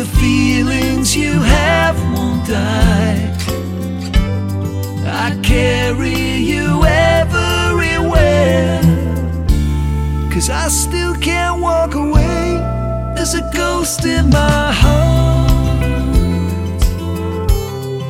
feelings you have won't die. I carry you everywhere, 'cause I still can't walk away. There's a ghost in my heart.